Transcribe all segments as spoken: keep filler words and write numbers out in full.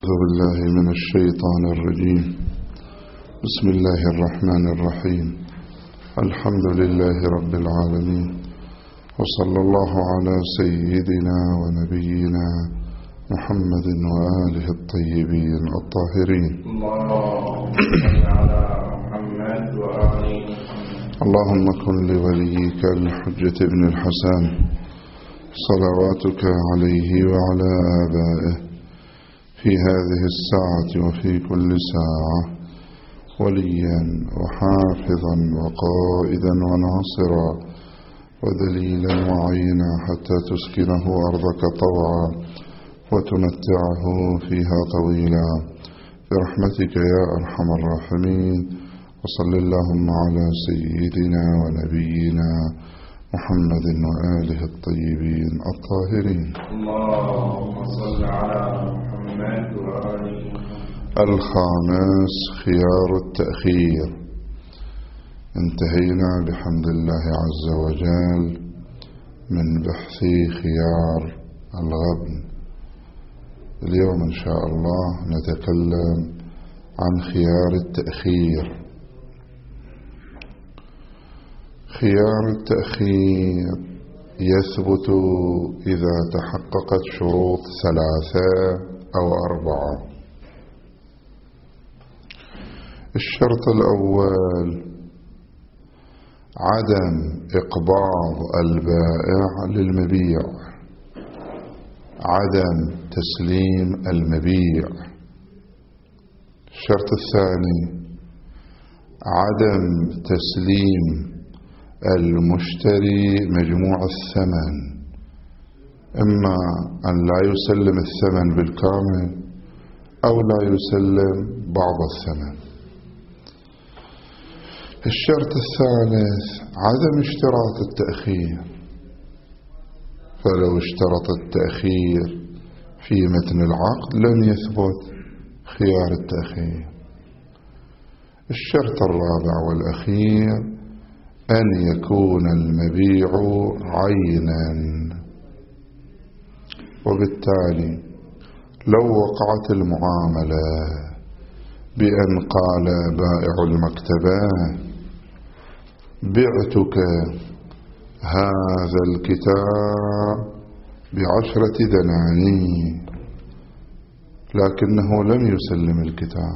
أعوذ بالله من الشيطان الرجيم. بسم الله الرحمن الرحيم. الحمد لله رب العالمين، وصلى الله على سيدنا ونبينا محمد وآله الطيبين الطاهرين. اللهم صل على محمد وآله. اللهم كن لوليك الحجة ابن الحسن صلواتك عليه وعلى آبائه في هذه الساعة وفي كل ساعة وليا وحافظا وقائدا وناصرا ودليلا وعينا حتى تسكنه أرضك طوعا وتمتعه فيها طويلا برحمتك يا أرحم الراحمين. وصل اللهم على سيدنا ونبينا محمد وآله الطيبين الطاهرين. اللهم صل على محمد وآله. الخامس خيار التأخير. انتهينا بحمد الله عز وجل من بحث خيار الغبن. اليوم إن شاء الله نتكلم عن خيار التأخير. خيار التأخير يثبت إذا تحققت شروط ثلاثة أو أربعة. الشرط الأول عدم إقباض البائع للمبيع، عدم تسليم المبيع. الشرط الثاني عدم تسليم المشتري مجموع الثمن، إما أن لا يسلم الثمن بالكامل أو لا يسلم بعض الثمن. الشرط الثالث عدم اشتراط التأخير، فلو اشترط التأخير في متن العقد لم يثبت خيار التأخير. الشرط الرابع والأخير أن يكون المبيع عينا، وبالتالي لو وقعت المعاملة بأن قال بائع المكتبة بعتك هذا الكتاب بعشرة دنانير، لكنه لم يسلم الكتاب.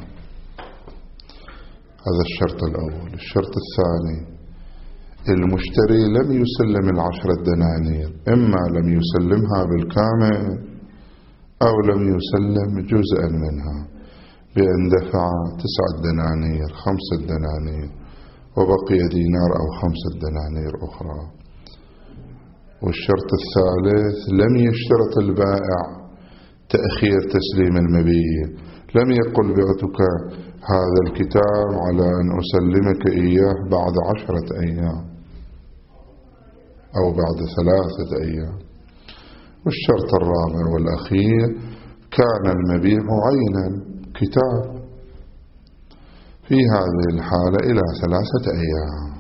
هذا الشرط الأول. الشرط الثاني المشتري لم يسلم العشرة دنانير، إما لم يسلمها بالكامل أو لم يسلم جزءا منها، بأن دفع تسعة دنانير خمسة دنانير وبقي دينار أو خمسة دنانير أخرى. والشرط الثالث لم يشترط البائع تأخير تسليم المبيع، لم يقل بعتك هذا الكتاب على أن أسلمك إياه بعد عشرة أيام أو بعد ثلاثة أيام. والشرط الرابع والأخير كان المبيع عينا كتاب، في هذه الحالة إلى ثلاثة أيام.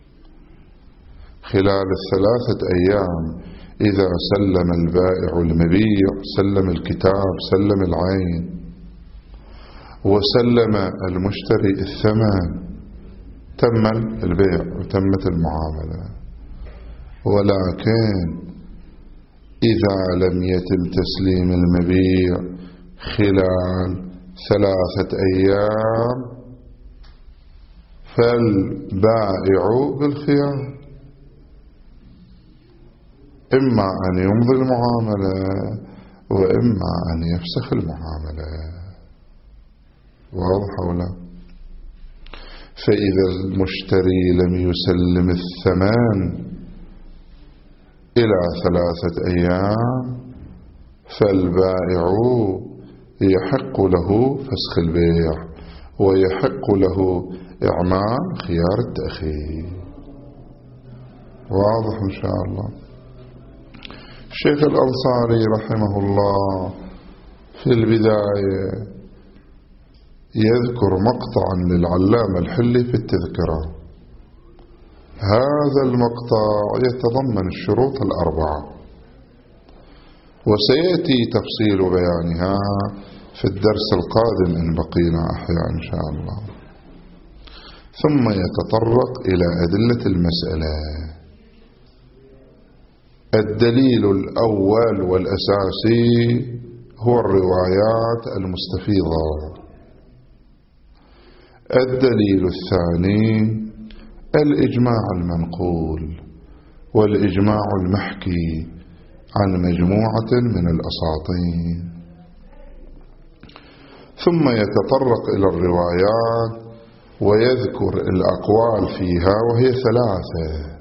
خلال الثلاثة أيام إذا سلم البائع المبيع سلم الكتاب سلم العين وسلم المشتري الثمن تم البيع وتمت المعاملة. ولكن إذا لم يتم تسليم المبيع خلال ثلاثة أيام فالبائع بالخيار، إما أن يمضي المعاملة وإما أن يفسخ المعاملة. واضح ولا؟ فإذا المشتري لم يسلم الثمن إلى ثلاثة أيام فالبائع يحق له فسخ البيع ويحق له إعمال خيار التأخير. واضح إن شاء الله. الشيخ الأنصاري رحمه الله في البداية يذكر مقطعا للعلامة الحلي في التذكرة. هذا المقطع يتضمن الشروط الأربعة، وسيأتي تفصيل بيانها في الدرس القادم إن بقينا أحياء إن شاء الله. ثم يتطرق إلى أدلة المسألة. الدليل الأول والأساسي هو الروايات المستفيضة. الدليل الثاني الإجماع المنقول والإجماع المحكي عن مجموعة من الأساطين. ثم يتطرق إلى الروايات ويذكر الأقوال فيها، وهي ثلاثة.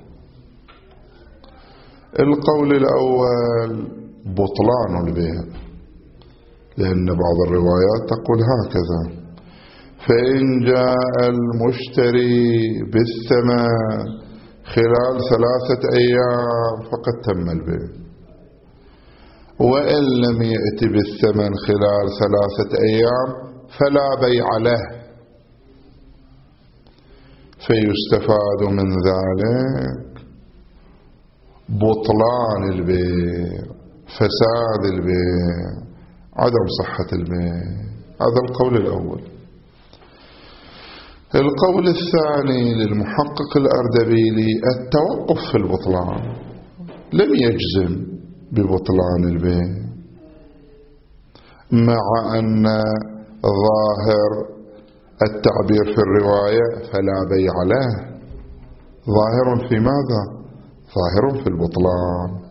القول الأول بطلان البيع، لأن بعض الروايات تقول هكذا: فإن جاء المشتري بالثمن خلال ثلاثة أيام فقد تم البيع، وإن لم يأتي بالثمن خلال ثلاثة أيام فلا بيع له. فيستفاد من ذلك بطلان البيع، فساد البيع، عدم صحة البيع. هذا القول الأول. القول الثاني للمحقق الأردبيلي التوقف في البطلان، لم يجزم ببطلان البيع، مع أن ظاهر التعبير في الرواية فلا بيع له ظاهر في ماذا؟ ظاهر في البطلان.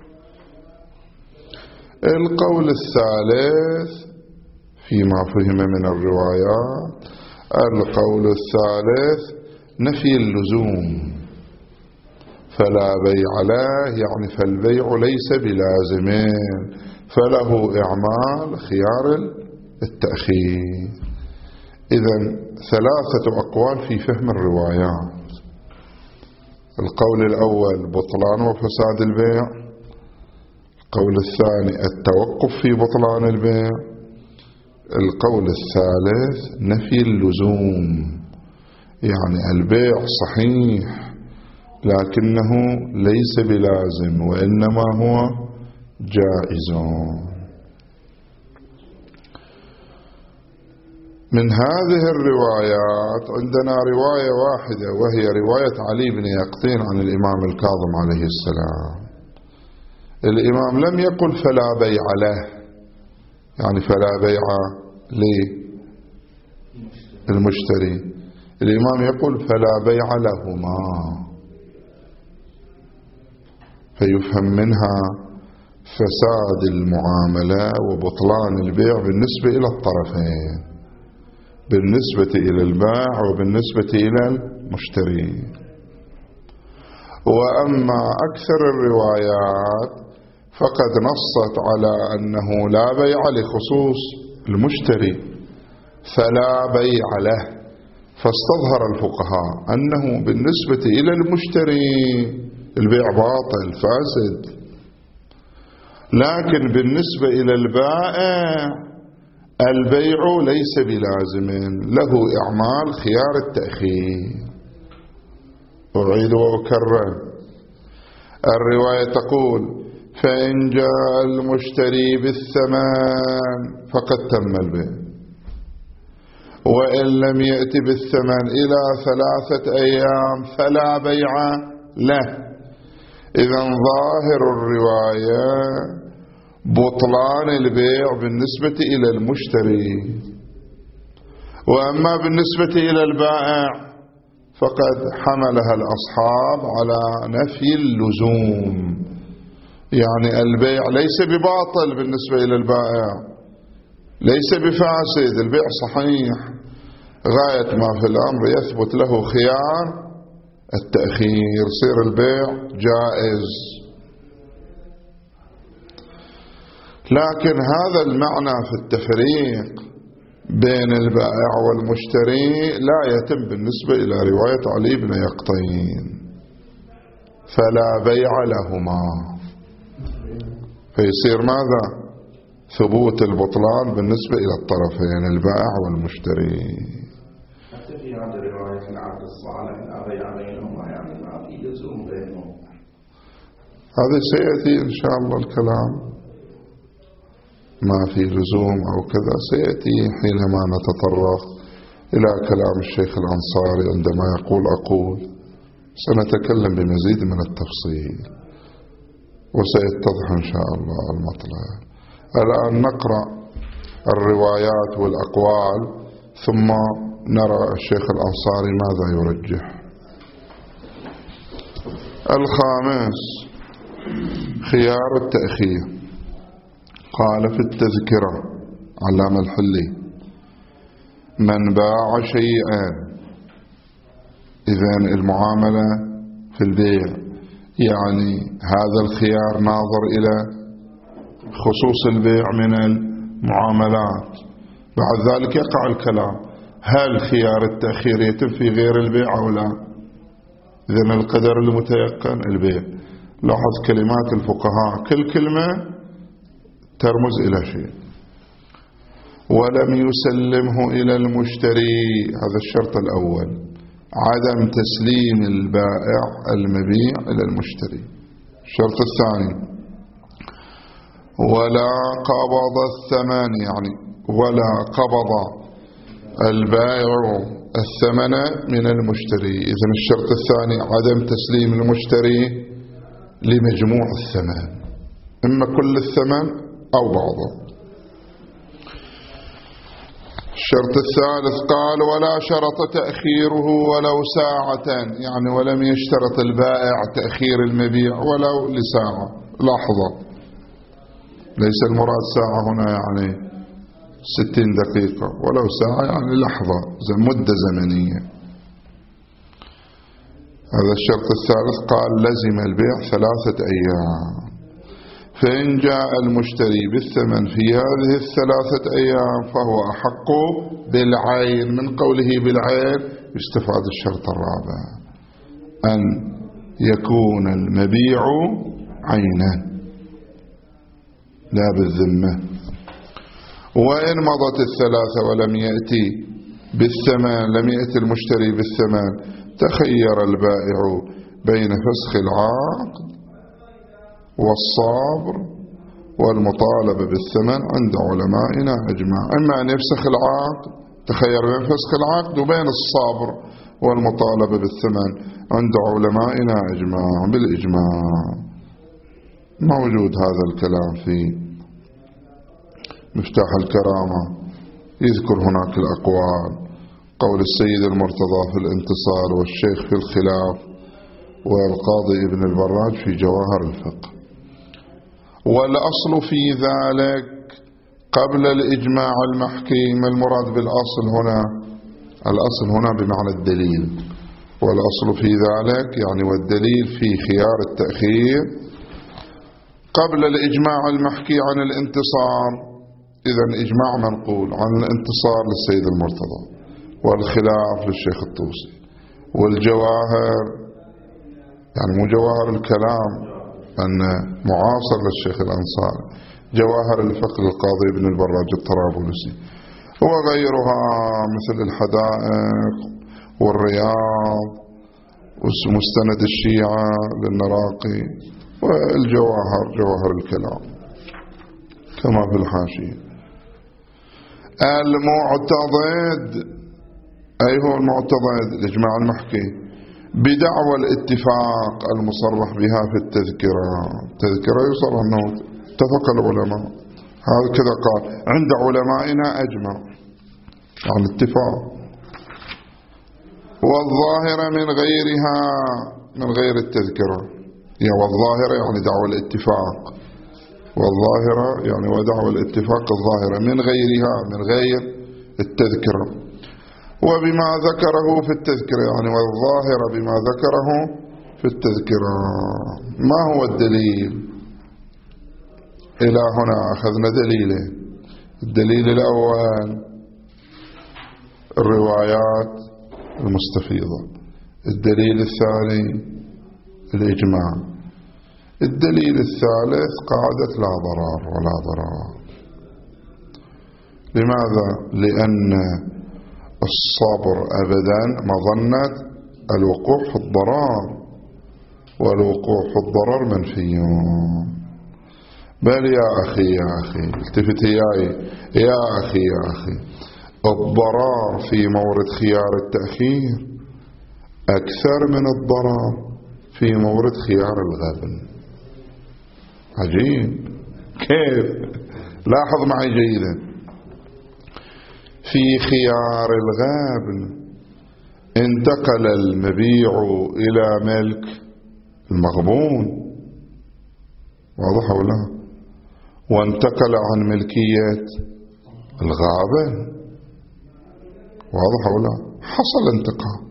القول الثالث فيما فهم من الروايات، القول الثالث نفي اللزوم، فلا بيع له يعني فالبيع ليس بلازم، فله إعمال خيار التأخير. إذن ثلاثة أقوال في فهم الروايات: القول الأول بطلان وفساد البيع، القول الثاني التوقف في بطلان البيع، القول الثالث نفي اللزوم، يعني البيع صحيح لكنه ليس بلازم وإنما هو جائز. من هذه الروايات عندنا رواية واحدة، وهي رواية علي بن يقطين عن الإمام الكاظم عليه السلام. الإمام لم يقل فلا بيع له، يعني فلا بيع للمشتري، الإمام يقول فلا بيع لهما. فيفهم منها فساد المعاملة وبطلان البيع بالنسبة إلى الطرفين، بالنسبة إلى البائع وبالنسبة إلى المشتري. وأما أكثر الروايات فقد نصت على أنه لا بيع لخصوص المشتري، فلا بيع له. فاستظهر الفقهاء أنه بالنسبة إلى المشتري البيع باطل فاسد، لكن بالنسبة إلى البائع البيع ليس بلازم، له إعمال خيار التأخير. أعيد وأكرر، الرواية تقول فإن جاء المشتري بالثمن فقد تم البيع، وإن لم يأتي بالثمن إلى ثلاثة أيام فلا بيع له. إذن ظاهر الرواية بطلان البيع بالنسبة إلى المشتري، وأما بالنسبة إلى البائع فقد حملها الأصحاب على نفي اللزوم، يعني البيع ليس بباطل بالنسبة إلى البائع، ليس بفاسد، البيع صحيح، غاية ما في الأمر يثبت له خيار التأخير، يصير البيع جائز. لكن هذا المعنى في التفريق بين البائع والمشتري لا يتم بالنسبة إلى رواية علي بن يقطين، فلا بيع لهما، فيصير ماذا؟ ثبوت البطلان بالنسبة إلى الطرفين البائع والمشتري. حتى في هذه الرواية العبد الصالح لا بيع بينهما، يعني ما في لزوم بينهم. هذا سيأتي إن شاء الله الكلام. ما في لزوم أو كذا سيأتي حينما نتطرق إلى كلام الشيخ الأنصاري عندما يقول أقول، سنتكلم بمزيد من التفصيل وسيتضح إن شاء الله المطلب. الآن نقرأ الروايات والأقوال ثم نرى الشيخ الأنصاري ماذا يرجح. الخامس خيار التأخير. قال في التذكرة علامة الحلي: من باع شيئا، إذن المعاملة في البيع يعني هذا الخيار ناظر إلى خصوص البيع من المعاملات. بعد ذلك يقع الكلام: هل خيار التأخير يتم في غير البيع أو لا؟ إذن القدر المتيقن البيع. لاحظ كلمات الفقهاء، كل كلمة ترمز إلى شيء. ولم يسلمه إلى المشتري، هذا الشرط الأول، عدم تسليم البائع المبيع إلى المشتري. الشرط الثاني: ولا قبض الثمن، يعني ولا قبض البائع الثمن من المشتري. إذن الشرط الثاني عدم تسليم المشتري لمجموع الثمن، إما كل الثمن أو بعضه. الشرط الثالث قال: ولا شرط تأخيره ولو ساعة، يعني ولم يشترط البائع تأخير المبيع ولو لساعة، لحظة. ليس المراد ساعة هنا يعني ستين دقيقة، ولو ساعة يعني لحظة، مدة زمنية. هذا الشرط الثالث. قال: لزم البيع ثلاثة أيام، فإن جاء المشتري بالثمن في هذه الثلاثة أيام فهو أحق بالعين. من قوله بالعين يستفاد الشرط الرابع، أن يكون المبيع عينا لا بالذمة. وإن مضت الثلاثة ولم يأتي بالثمن، لم يأتي المشتري بالثمن، تخير البائع بين فسخ العقد والصبر والمطالبة بالثمن عند علمائنا أجمع. إما أن يفسخ العقد، تخير بين فسخ العقد وبين الصبر والمطالبة بالثمن عند علمائنا أجمع بالإجماع. موجود هذا الكلام في مفتاح الكرامة، يذكر هناك الأقوال، قول السيد المرتضى في الانتصار، والشيخ في الخلاف، والقاضي ابن البراج في جواهر الفقه. والأصل في ذلك قبل الإجماع المحكي. ما المراد بالأصل هنا؟ الأصل هنا بمعنى الدليل، والأصل في ذلك يعني والدليل في خيار التأخير قبل الإجماع المحكي عن الانتصار. إذن إجماع منقول عن الانتصار للسيد المرتضى، والخلاف للشيخ الطوسي، والجواهر يعني مو جواهر الكلام أن معاصر للشيخ الأنصاري، جواهر الفقه للقاضي ابن البراج الطرابلسي، وغيرها مثل الحدائق والرياض ومستند الشيعة للنراقي، والجواهر جواهر الكلام كما في الحاشية. المعتضد، أي هو المعتضد؟ الإجماع المحكي بدعوى الاتفاق المصرح بها في التذكرة. التذكرة يصرح أنه اتفق العلماء، هذا كذا قال عند علمائنا أجمع، عن اتفاق. والظاهرة من غيرها، من غير التذكرة، يعني والظاهرة يعني دعوى الاتفاق، والظاهرة يعني ودعوى الاتفاق الظاهرة، من غيرها من غير التذكرة. وبما ذكره في التذكرة يعني والظاهرة بما ذكره في التذكرة. ما هو الدليل؟ إلى هنا أخذنا دليلين. الدليل الأول الروايات المستفيضة، الدليل الثاني الإجماع، الدليل الثالث قاعدة لا ضرر ولا ضرر. لماذا؟ لأن الصبر أبدا مظنة الوقوع في الضرر، والوقوع في الضرر منفي. بل يا أخي يا أخي التفت إياي يا أخي يا أخي، الضرر في مورد خيار التأخير أكثر من الضرر في مورد خيار الغبن. عجيب كيف؟ لاحظ معي جيدا، في خيار الغبن انتقل المبيع إلى ملك المغبون، واضح ولا؟ وانتقل عن ملكية الغابن، واضح ولا؟ حصل انتقال.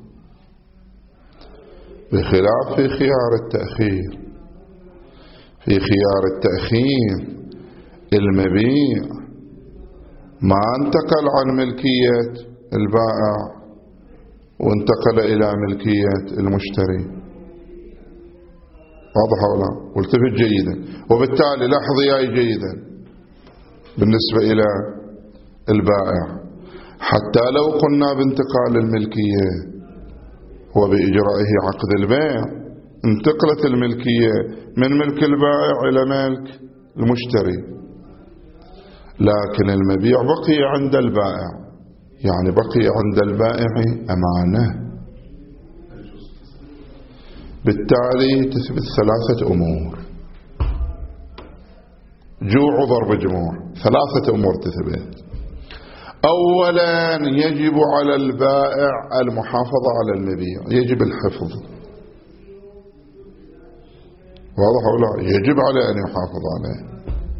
بخلاف في خيار التأخير، في خيار التأخير المبيع ما انتقل عن ملكية البائع وانتقل إلى ملكية المشتري، واضح ولا؟ والتفت جيدا. وبالتالي لاحظ إياي جيدا بالنسبة إلى البائع، حتى لو قلنا بانتقال الملكية وبإجرائه عقد البيع، انتقلت الملكية من ملك البائع إلى ملك المشتري، لكن المبيع بقي عند البائع، يعني بقي عند البائع أمانة. بالتالي تثبت ثلاثة أمور، جوع وضرب جموع، ثلاثة أمور تثبت. أولا يجب على البائع المحافظة على المبيع، يجب الحفظ، واضح ولا؟ يجب عليه أن يحافظ عليه.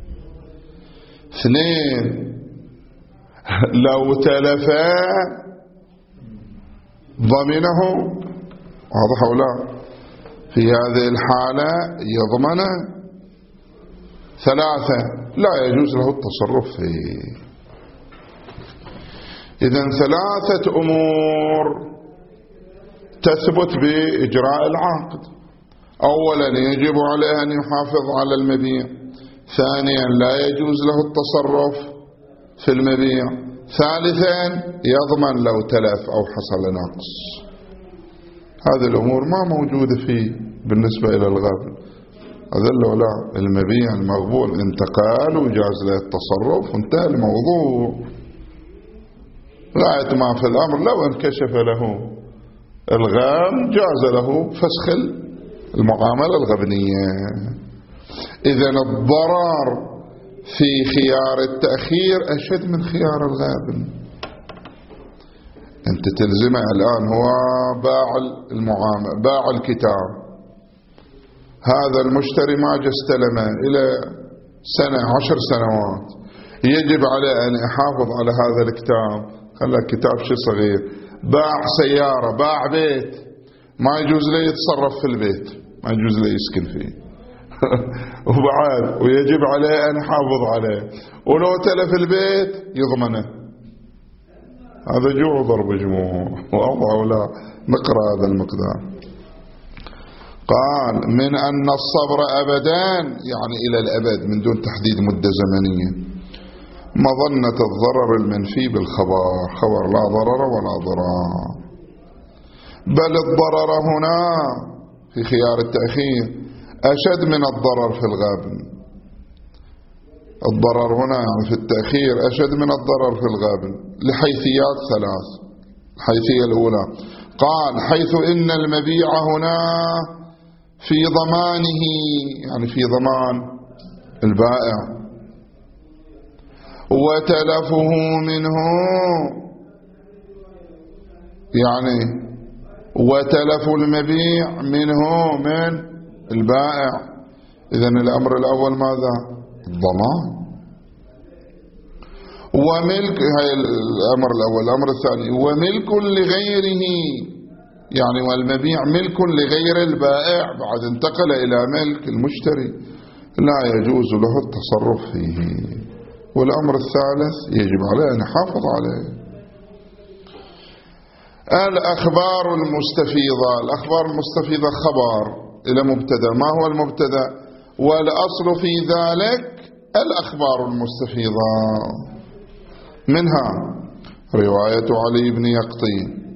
اثنين، لو تلف ضمنه، واضح ولا؟ في هذه الحالة يضمنه. ثلاثة، لا يجوز له التصرف فيه. إذن ثلاثة أمور تثبت بإجراء العقد. أولا يجب عليه أن يحافظ على المبيع. ثانيا لا يجوز له التصرف في المبيع. ثالثا يضمن لو تلف أو حصل نقص. هذه الأمور ما موجودة فيه بالنسبة إلى الغبن. هذا لا، المبيع المغبون انتقال وجاز له التصرف وانتهى الموضوع. غاية ما في الأمر لو انكشف له الغام جاز له فسخ المعاملة الغبنية. إذن الضرر في خيار التأخير أشد من خيار الغابن. أنت تلزمه الآن، هو باع المعاملة، باع الكتاب، هذا المشتري ما جاء استلمه إلى سنة عشر سنوات، يجب عليه أن يحافظ على هذا الكتاب. خلى الكتاب شيء صغير، باع سيارة، باع بيت، ما يجوز له يتصرف في البيت، ما يجوز له يسكن فيه وبعد ويجب عليه أن يحافظ عليه، ولو تلف البيت يضمنه. هذا جوع ضرب جموع، واضح ولا؟ نقرأ هذا المقدار. قال من أن الصبر أبدان، يعني إلى الأبد من دون تحديد مدة زمنية، مظنة الضرر المنفي بالخبر، خبر لا ضرر ولا ضرار. بل الضرر هنا في خيار التأخير أشد من الضرر في الغابن. الضرر هنا يعني في التأخير أشد من الضرر في الغابن لحيثيات ثلاث. الحيثية الأولى قال حيث إن المبيع هنا في ضمانه، يعني في ضمان البائع، وتلفه منه، يعني وتلف المبيع منه من البائع. إذن الأمر الأول ماذا؟ الضمان. وملك، هاي الأمر الأول. الأمر الثاني وملك لغيره، يعني والمبيع ملك لغير البائع بعد انتقل إلى ملك المشتري، لا يجوز له التصرف فيه. والأمر الثالث يجب عليه أن يحافظ عليه. الأخبار المستفيضة، الأخبار المستفيضة خبر إلى مبتدأ. ما هو المبتدأ؟ والأصل في ذلك الأخبار المستفيضة. منها رواية علي بن يقطين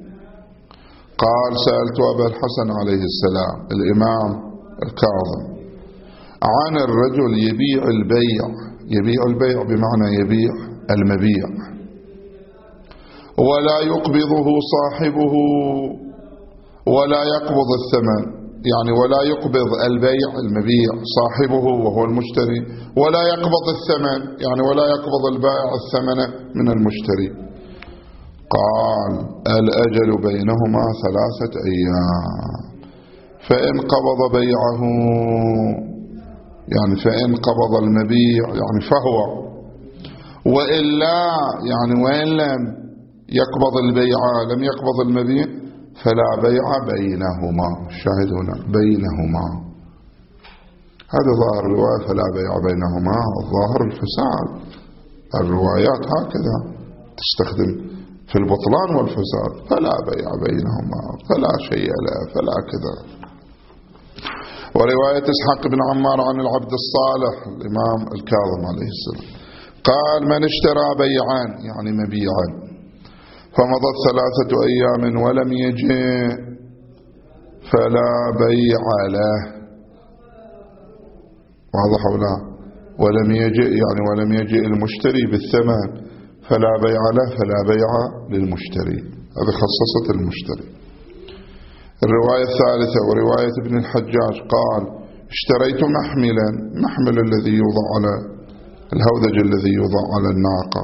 قال سألت أبا الحسن عليه السلام الإمام الكاظم عن الرجل يبيع البيع، يبيع البيع بمعنى يبيع المبيع، ولا يقبضه صاحبه ولا يقبض الثمن، يعني ولا يقبض البيع المبيع صاحبه وهو المشتري، ولا يقبض الثمن يعني ولا يقبض البائع الثمن من المشتري. قال الأجل بينهما ثلاثة أيام، فإن قبض بيعه يعني فإن قبض المبيع يعني فهو، وإلا يعني وإن لم يقبض البيع لم يقبض المبيع فلا بيع بينهما. الشاهد هنا بينهما، هذا ظاهر الرواية، فلا بيع بينهما، الظاهر الفساد. الروايات هكذا تستخدم في البطلان والفساد، فلا بيع بينهما، فلا شيء له، فلا كذا. ورواية إسحاق بن عمار عن العبد الصالح الإمام الكاظم عليه السلام قال من اشترى بيعا يعني مبيعا فمضت ثلاثة أيام ولم يجئ فلا بيع له. واضح ولا؟ ولم يجئ يعني ولم يجئ المشتري بالثمن فلا بيع له، فلا بيع للمشتري، هذا خصصت المشتري. الرواية الثالثة ورواية ابن الحجاج قال اشتريت محملا، محمل الذي يوضع على الهودج الذي يوضع على الناقة،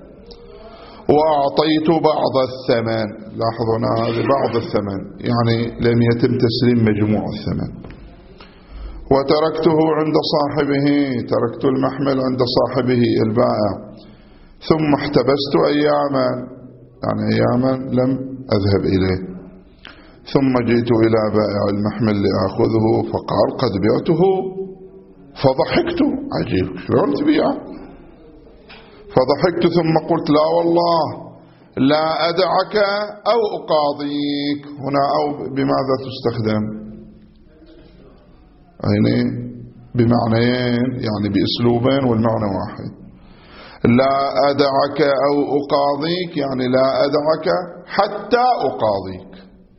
وأعطيت بعض الثمن، لاحظوا هنا هذا بعض الثمن يعني لم يتم تسليم مجموع الثمن، وتركته عند صاحبه، تركت المحمل عند صاحبه البائع، ثم احتبست أياما يعني أياما لم أذهب إليه، ثم جئت إلى بائع المحمل لأخذه فقال قد بعته، فضحكت، عجيب شلون تبيع؟ فضحكت ثم قلت لا والله لا أدعك أو أقاضيك. هنا أو بماذا تستخدم؟ يعني بمعنيين يعني بأسلوبين والمعنى واحد. لا أدعك أو أقاضيك يعني لا أدعك حتى أقاضيك،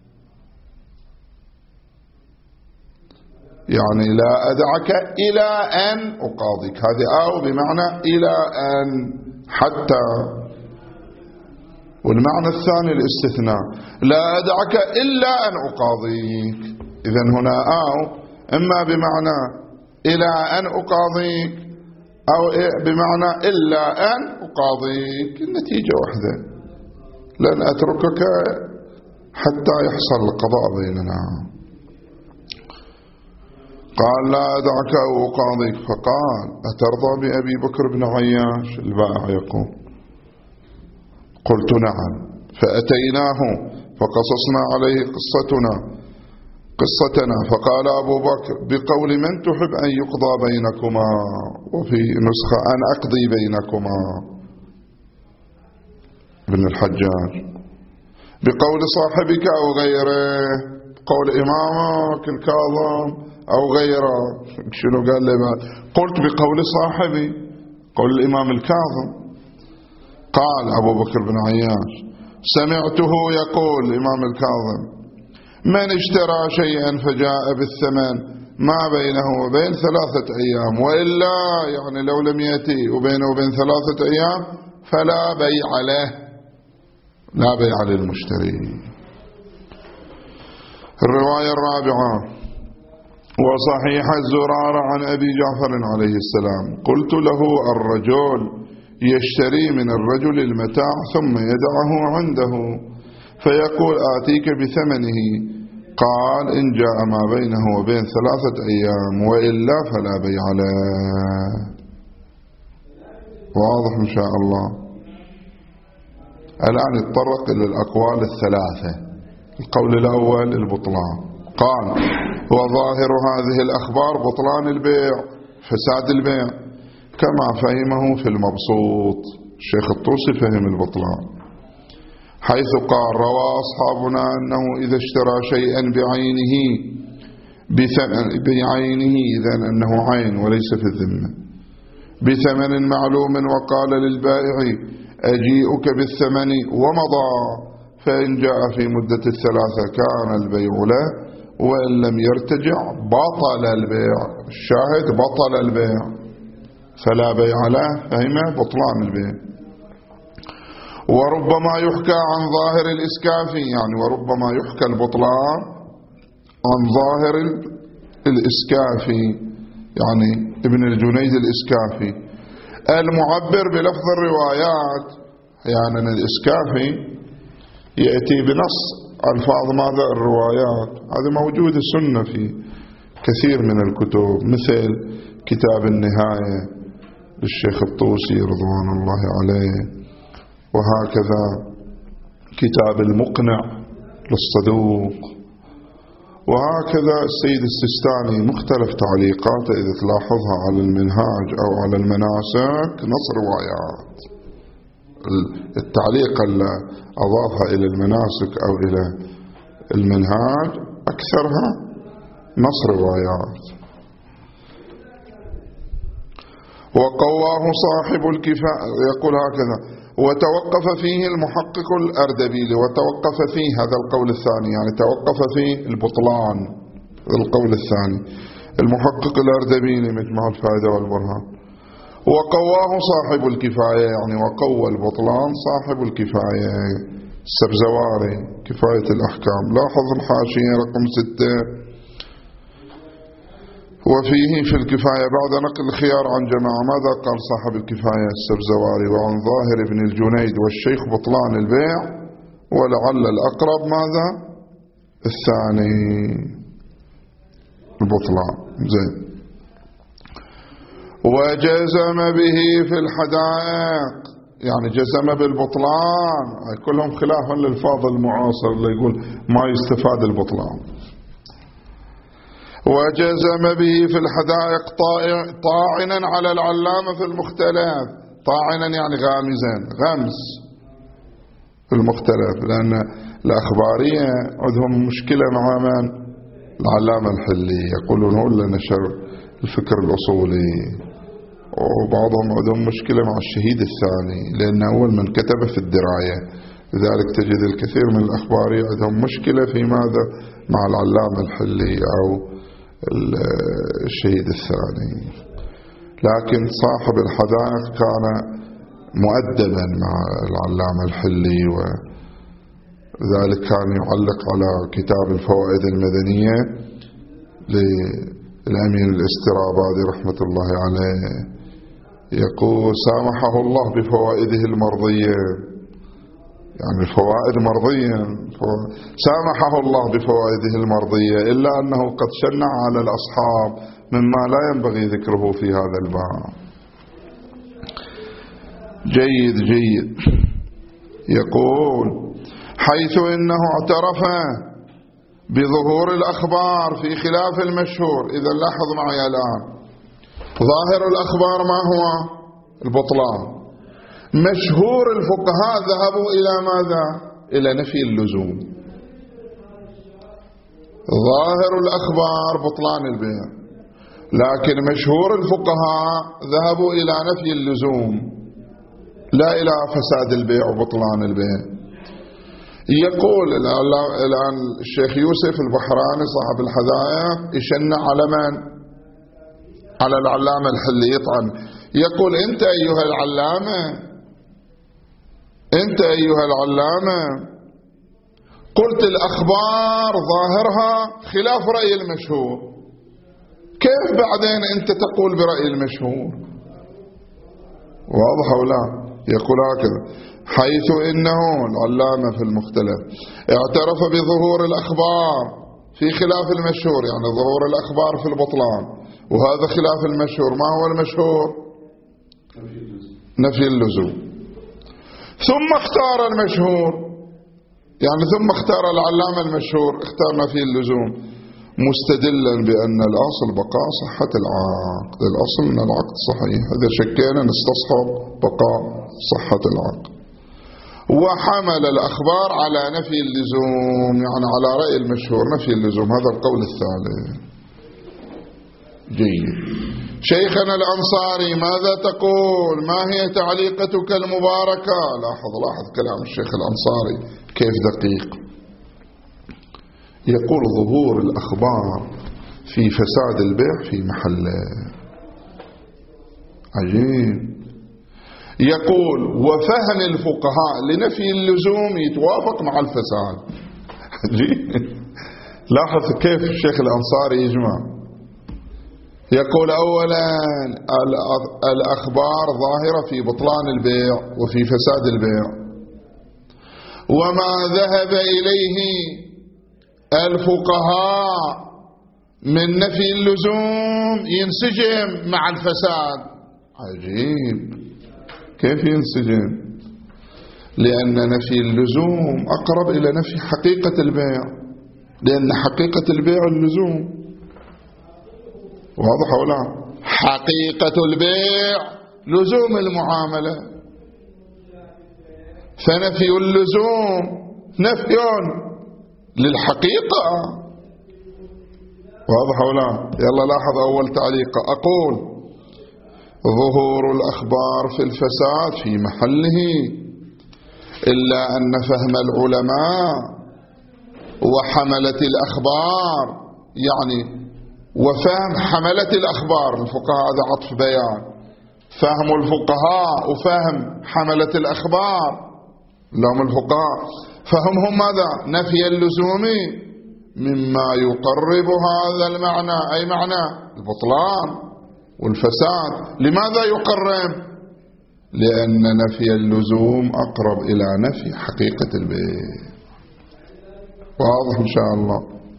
يعني لا أدعك إلى أن أقاضيك، هذه أو بمعنى إلى أن حتى. والمعنى الثاني الاستثناء، لا أدعك إلا أن أقاضيك. إذن هنا أو إما بمعنى إلى أن أقاضيك أو بمعنى إلا أن أقاضيك، النتيجة واحدة، لن أتركك حتى يحصل القضاء بيننا. قال لا أدعك أو أقاضيك، فقال أترضى بأبي بكر بن عياش؟ البائع يقول. قلت نعم، فأتيناه فقصصنا عليه قصتنا قصتنا فقال أبو بكر بقول من تحب أن يقضى بينكما، وفي نسخة أن أقضي بينكما. ابن الحجاج بقول صاحبك أو غيره، قول إمامك الكاظم أو غيره، شنو قال لي بعد؟ قلت بقول صاحبي، قول الإمام الكاظم. قال أبو بكر بن عياش سمعته يقول الإمام الكاظم من اشترى شيئا فجاء بالثمن ما بينه وبين ثلاثة أيام، وإلا يعني لو لم يأتي وبينه وبين ثلاثة أيام فلا بيع له، لا بيع للمشتري. الرواية الرابعة وصحيح الزرار عن أبي جعفر عليه السلام قلت له الرجل يشتري من الرجل المتاع ثم يدعه عنده فيقول آتيك بثمنه، قال إن جاء ما بينه وبين ثلاثة أيام وإلا فلا بيع له. واضح إن شاء الله. الآن يتطرق إلى الأقوال الثلاثة. القول الأول البطلان، قال وظاهر هذه الأخبار بطلان البيع، فساد البيع كما فهمه في المبسوط. الشيخ الطوسي فهم البطلان حيث قال روى أصحابنا أنه إذا اشترى شيئا بعينه بثمن بعينه إذن أنه عين وليس في الذمة بثمن معلوم وقال للبائع أجيئك بالثمن ومضى، فإن جاء في مدة الثلاثة كان البيع له وإن لم يرتجع بطل البيع. الشاهد بطل البيع فلا بيع له، فهمه بطلان البيع. وربما يحكى عن ظاهر الإسكافي، يعني وربما يحكى البطلان عن ظاهر الإسكافي، يعني ابن الجنيد الإسكافي المعبر بلفظ الروايات. يعني الإسكافي يأتي بنص ألفاظ ماذا الروايات، هذا موجود السنة في كثير من الكتب، مثل كتاب النهاية للشيخ الطوسي رضوان الله عليه، وهكذا كتاب المقنع للصدوق، وهكذا السيد السيستاني مختلف تعليقاته إذا تلاحظها على المنهاج أو على المناسك نص روايات. التعليق اللي أضافها إلى المناسك أو إلى المنهاج أكثرها نص روايات. وقواه صاحب الكفاية، يقول هكذا: وتوقف فيه المحقق الأردبيلي. وتوقف فيه هذا القول الثاني، يعني توقف فيه البطلان القول الثاني المحقق الأردبيلي مثل ما الفائدة والبرهان. وقواه صاحب الكفاية، يعني وقوى البطلان صاحب الكفاية السبزواري كفاية الأحكام. لاحظ الحاشية رقم ستة: وفيه في الكفاية بعد نقل الخيار عن جماعة. ماذا قال صاحب الكفاية السبزواري؟ وعن ظاهر ابن الجنيد والشيخ بطلان البيع، ولعل الأقرب ماذا الثاني البطلان. زين. وجزم به في الحدائق، يعني جزم بالبطلان، كلهم خلافا للفاظ المعاصر اللي يقول ما يستفاد البطلان. وجزم به في الحدائق طاعنا على العلامة في المختلف. طاعنا يعني غامزا، غمس في المختلف، لأن الأخبارية عندهم مشكلة مع من؟ العلامة الحلي، يقولون هو اللي نشر الفكر الأصولي. وبعضهم عندهم مشكلة مع الشهيد الثاني لأنه أول من كتب في الدراية، لذلك تجد الكثير من الأخبارية عندهم مشكلة في ماذا؟ مع العلامة الحلي أو الشهيد الثاني. لكن صاحب الحدائق كان مؤدبا مع العلامة الحلي، وذلك كان يعلق على كتاب الفوائد المدنية للأمين الاسترابادي رحمة الله عليه، يقول: سامحه الله بفوائده المرضية، يعني الفوائد مرضية، سامحه الله بفوائده المرضية، إلا أنه قد شنع على الأصحاب مما لا ينبغي ذكره في هذا الباب. جيد جيد. يقول: حيث إنه اعترف بظهور الأخبار في خلاف المشهور. إذا لاحظ معي الآن، ظاهر الأخبار ما هو؟ البطلان. مشهور الفقهاء ذهبوا إلى ماذا؟ إلى نفي اللزوم. ظاهر الأخبار بطلان البيع، لكن مشهور الفقهاء ذهبوا إلى نفي اللزوم لا إلى فساد البيع وبطلان البيع. يقول الآن الشيخ يوسف البحراني صاحب الحدائق يشنع على من؟ على العلامة الحلي، يطعن. يقول: أنت أيها العلامة، أنت أيها العلامة قلت الأخبار ظاهرها خلاف رأي المشهور، كيف بعدين أنت تقول برأي المشهور؟ واضح أو لا؟ يقول هكذا: حيث إنه العلامة في المختلف اعترف بظهور الأخبار في خلاف المشهور، يعني ظهور الأخبار في البطلان، وهذا خلاف المشهور. ما هو المشهور؟ نفي اللزوم. ثم اختار المشهور، يعني ثم اختار العلامة المشهور، اختار نفي اللزوم، مستدلا بأن الأصل بقاء صحة العقد. الأصل أن العقد صحيح، إذا شكينا نستصحب بقاء صحة العقد. وحمل الأخبار على نفي اللزوم، يعني على رأي المشهور نفي اللزوم. هذا القول الثالث. جيد. شيخنا الأنصاري ماذا تقول؟ ما هي تعليقتك المباركة؟ لاحظ لاحظ كلام الشيخ الأنصاري كيف دقيق. يقول ظهور الأخبار في فساد البيع في محله. عجيب. يقول وفهم الفقهاء لنفي اللزوم يتوافق مع الفساد. عجيب. لاحظ كيف الشيخ الأنصاري يجمع. يقول أولا الأخبار ظاهرة في بطلان البيع وفي فساد البيع، وما ذهب إليه الفقهاء من نفي اللزوم ينسجم مع الفساد. عجيب. كيف ينسجم؟ لأن نفي اللزوم أقرب إلى نفي حقيقة البيع، لأن حقيقة البيع اللزوم. واضح ولا؟ حقيقة البيع لزوم المعاملة، فنفي اللزوم نفي للحقيقة. واضح ولا؟ يلا لاحظ أول تعليق. أقول ظهور الأخبار في الفساد في محله، إلا أن فهم العلماء وحملة الأخبار، يعني وفهم حملة الأخبار، الفقهاء هذا عطف بيان، فهم الفقهاء وفهم حملة الأخبار لهم الفقهاء فهمهم ماذا؟ نفي اللزوم مما يقرب هذا المعنى، أي معنى البطلان والفساد. لماذا يقرب؟ لأن نفي اللزوم أقرب إلى نفي حقيقة البيع. واضح إن شاء الله؟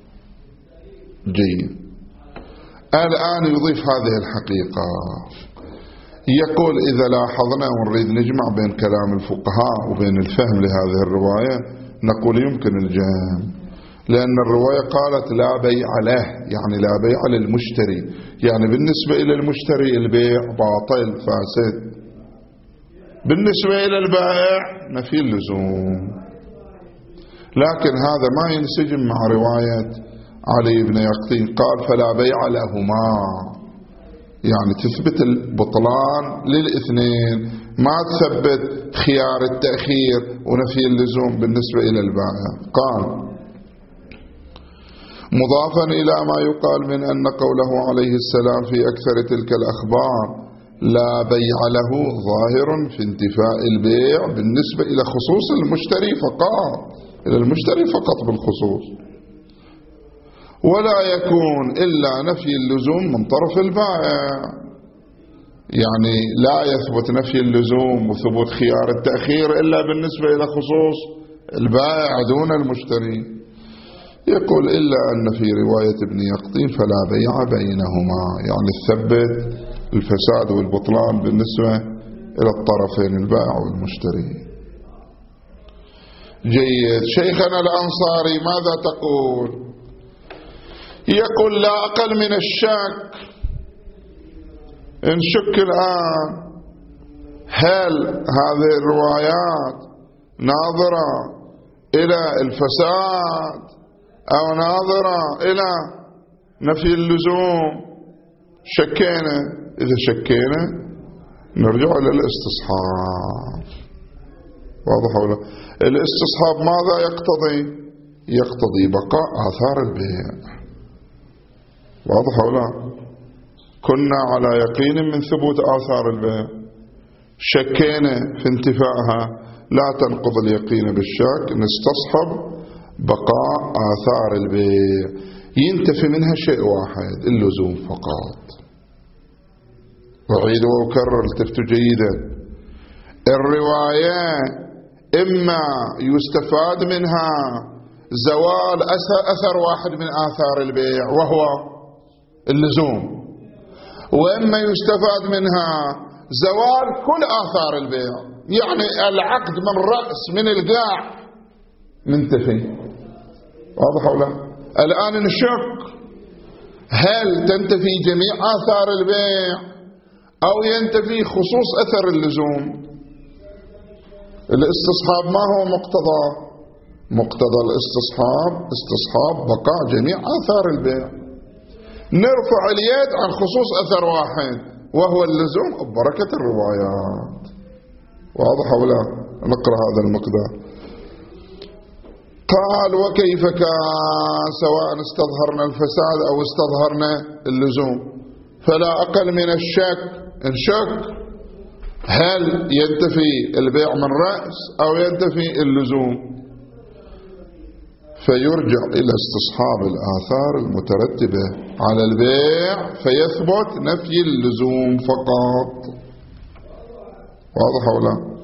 جيد. الآن يضيف هذه الحقيقة. يقول إذا لاحظنا ونريد نجمع بين كلام الفقهاء وبين الفهم لهذه الرواية نقول يمكن الجمع، لأن الرواية قالت لا بيع له، يعني لا بيع للمشتري، يعني بالنسبة إلى المشتري البيع باطل فاسد، بالنسبة إلى البائع نفي اللزوم. لكن هذا ما ينسجم مع رواية علي بن يقطين قال فلا بيع لهما، يعني تثبت البطلان للاثنين، ما تثبت خيار التأخير ونفي اللزوم بالنسبة إلى البائع. قال مضافا إلى ما يقال من أن قوله عليه السلام في أكثر تلك الأخبار لا بيع له ظاهر في انتفاء البيع بالنسبة إلى خصوص المشتري فقط، إلى المشتري فقط بالخصوص، ولا يكون إلا نفي اللزوم من طرف البائع، يعني لا يثبت نفي اللزوم وثبوت خيار التأخير إلا بالنسبة إلى خصوص البائع دون المشتري. يقول إلا أن في رواية ابن يقطين فلا بيع بينهما، يعني ثبت الفساد والبطلان بالنسبة إلى الطرفين البائع والمشتري. جيد. شيخنا الأنصاري ماذا تقول؟ يقول لا أقل من الشك، نشك الآن هل هذه الروايات ناظرة إلى الفساد أو ناظرة إلى نفي اللزوم. شكينا، إذا شكينا نرجع إلى الاستصحاب. واضح ولا؟ الاستصحاب ماذا يقتضي؟ يقتضي بقاء آثار البيع. واضح ولا؟ كنا على يقين من ثبوت آثار البيع، شكينا في انتفائها، لا تنقض اليقين بالشك، نستصحب بقاء آثار البيع، ينتفي منها شيء واحد اللزوم فقط. وعيد وأكرر التفتوا جيدا، الرواية إما يستفاد منها زوال أثر واحد من آثار البيع وهو اللزوم، وإما يستفاد منها زوال كل آثار البيع، يعني العقد من رأس من القاع منتفي. واضح ولا؟ الآن نشك هل تنتفي جميع آثار البيع أو ينتفي خصوص أثر اللزوم. الاستصحاب ما هو مقتضى؟ مقتضى الاستصحاب استصحاب بقاء جميع آثار البيع، نرفع اليد عن خصوص أثر واحد وهو اللزوم ببركة الروايات. واضح ولا؟ نقرأ هذا المقدار. قال وكيف كان سواء استظهرنا الفساد أو استظهرنا اللزوم، فلا أقل من الشك إن شك هل ينتفي البيع من رأس أو ينتفي اللزوم، فيرجع إلى استصحاب الآثار المترتبة على البيع فيثبت نفي اللزوم فقط. واضح ولا؟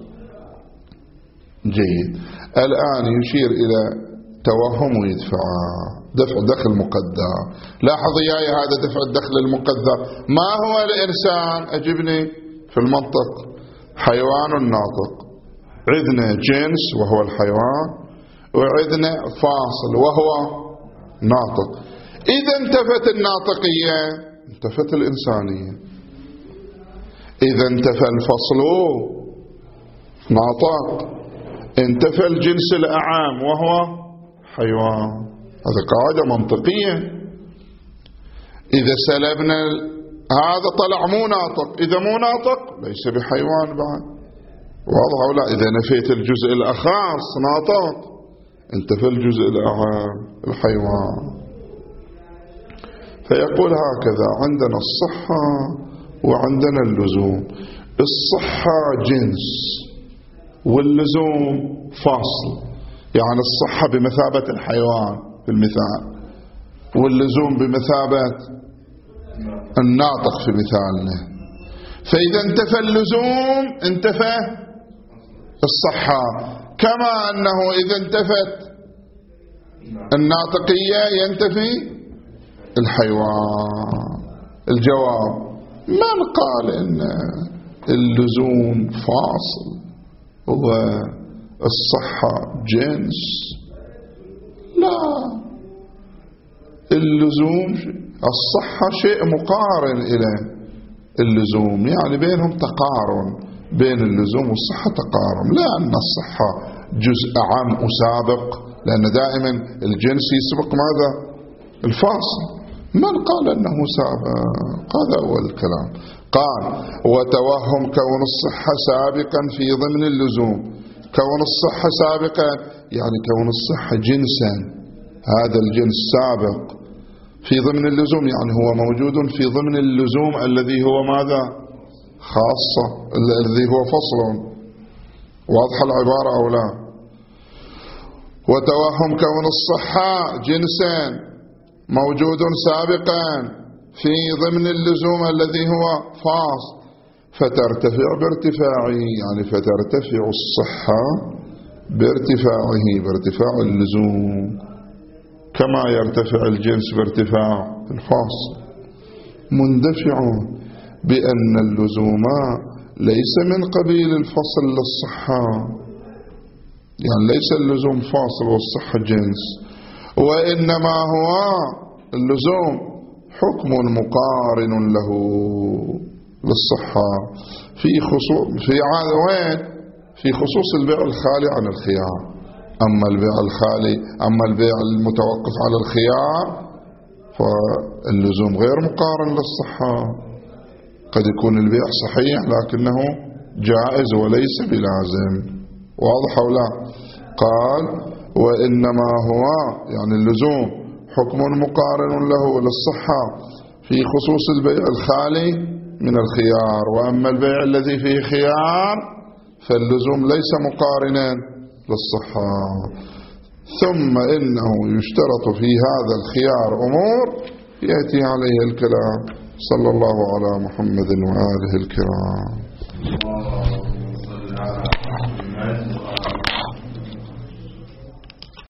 جيد. الآن يشير إلى توهم ويدفع دفع دخل مقدر. لاحظ ياي هذا دفع الدخل المقدر ما هو الإنسان؟ أجبني في المنطق حيوان ناطق، عندنا جنس وهو الحيوان وعندنا فاصل وهو ناطق. إذا انتفت الناطقية انتفت الإنسانية، إذا انتفى الفصل ناطق انتفى الجنس الأعام وهو حيوان. هذا قاعدة منطقية. إذا سلبنا هذا طلع مو ناطق، إذا مو ناطق ليس بحيوان بعد. واضح ولا؟ إذا نفيت الجزء الأخاص ناطق انتفى الجزء الأعام الحيوان. فيقول هكذا عندنا الصحة وعندنا اللزوم. الصحة جنس واللزوم فاصل، يعني الصحة بمثابة الحيوان في المثال واللزوم بمثابة الناطق في مثالنا. فإذا انتفى اللزوم انتفى الصحة، كما أنه إذا انتفت الناطقية ينتفي الحيوان. الجواب: من قال إن اللزوم فاصل والصحة جنس؟ لا، اللزوم الصحة شيء مقارن إلى اللزوم، يعني بينهم تقارن، بين اللزوم والصحة تقارن، لأن الصحة جزء عام وسابق، لأن دائما الجنس يسبق ماذا؟ الفاصل. من قال أنه سابق؟ هذا هو الكلام. قال: وتوهم كون الصحة سابقا في ضمن اللزوم. كون الصحة سابقا يعني كون الصحة جنسا، هذا الجنس سابق في ضمن اللزوم، يعني هو موجود في ضمن اللزوم الذي هو ماذا؟ خاصة، الذي هو فصل. واضح العبارة أو لا؟ وتوهم كون الصحة جنسا موجود سابقا في ضمن اللزوم الذي هو فاصل، فترتفع بارتفاعه، يعني فترتفع الصحة بارتفاعه، بارتفاع اللزوم، كما يرتفع الجنس بارتفاع الفاصل. مندفع بأن اللزوم ليس من قبيل الفصل للصحة، يعني ليس اللزوم فاصل والصحة جنس، وإنما هو اللزوم حكم مقارن له للصحة في خصوص في وين؟ في خصوص البيع الخالي عن الخيار. أما البيع الخالي أما البيع المتوقف على الخيار فاللزوم غير مقارن للصحة. قد يكون البيع صحيح لكنه جائز وليس بلازم. واضح أو لا؟ قال: وإنما هو يعني اللزوم حكم مقارن له للصحة في خصوص البيع الخالي من الخيار، وأما البيع الذي فيه خيار فاللزوم ليس مقارنا للصحة. ثم إنه يشترط في هذا الخيار أمور يأتي عليه الكلام. صلى الله على محمد وآله الكرام.